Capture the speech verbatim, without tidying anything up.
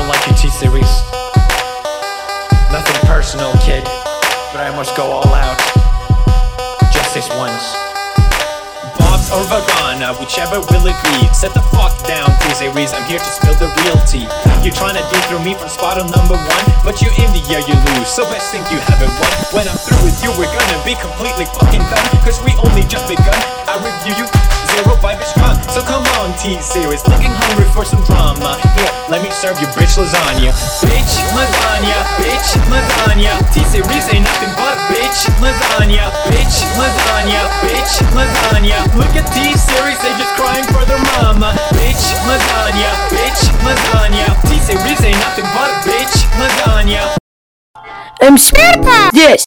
don't like your T-Series. Nothing personal, kid, but I must go all out. Just this once. Bob's or Vagana, whichever will it be. Set the fuck down, T-Series, I'm here to spill the real tea. You're trying to dethrone me from spot on number one, but you in the air you lose, so best think you haven't won. When I'm through with you, we're gonna be completely fucking done, cause we only just begun. I review you, zero by the strong. So come on, T-Series, looking hungry for some drama. Here, let me serve you bitch lasagna. Bitch lasagna, bitch lasagna. T-Series ain't nothing but bitch lasagna. Bitch lasagna, bitch lasagna. Look at T-Series, they just crying for their mama. Bitch lasagna, bitch lasagna. T-Series ain't nothing but bitch lasagna. I'm scared of this.